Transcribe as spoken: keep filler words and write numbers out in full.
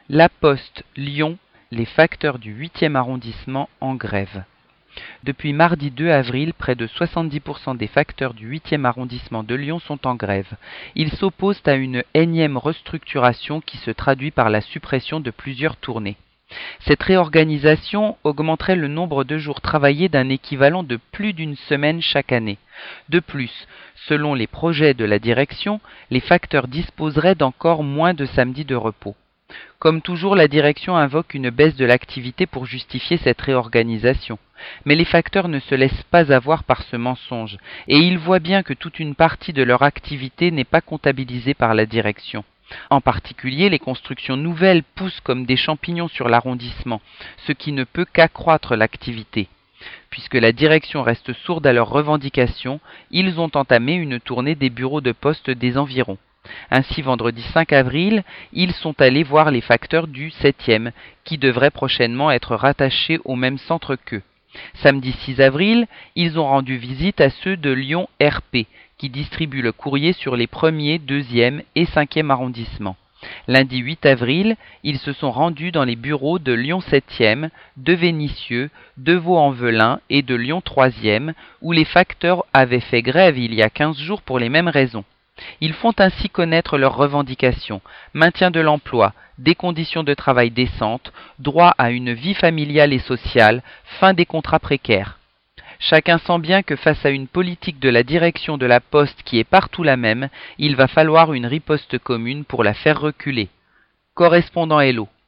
La Poste, Lyon, les facteurs du huitième arrondissement en grève. Depuis mardi deux avril, près de soixante-dix pour cent des facteurs du huitième arrondissement de Lyon sont en grève. Ils s'opposent à une énième restructuration qui se traduit par la suppression de plusieurs tournées. Cette réorganisation augmenterait le nombre de jours travaillés d'un équivalent de plus d'une semaine chaque année. De plus, selon les projets de la direction, les facteurs disposeraient d'encore moins de samedis de repos. Comme toujours, la direction invoque une baisse de l'activité pour justifier cette réorganisation. Mais les facteurs ne se laissent pas avoir par ce mensonge, et ils voient bien que toute une partie de leur activité n'est pas comptabilisée par la direction. En particulier, les constructions nouvelles poussent comme des champignons sur l'arrondissement, ce qui ne peut qu'accroître l'activité. Puisque la direction reste sourde à leurs revendications, ils ont entamé une tournée des bureaux de poste des environs. Ainsi, vendredi cinq avril, ils sont allés voir les facteurs du septième, qui devraient prochainement être rattachés au même centre qu'eux. Samedi six avril, ils ont rendu visite à ceux de Lyon R P, qui distribuent le courrier sur les premier, deuxième et cinquième arrondissements. Lundi huit avril, ils se sont rendus dans les bureaux de Lyon septième, de Vénissieux, de Vaux-en-Velin et de Lyon troisième, où les facteurs avaient fait grève il y a quinze jours pour les mêmes raisons. Ils font ainsi connaître leurs revendications: maintien de l'emploi, des conditions de travail décentes, droit à une vie familiale et sociale, fin des contrats précaires. Chacun sent bien que face à une politique de la direction de la Poste qui est partout la même, il va falloir une riposte commune pour la faire reculer. Correspondant Hello.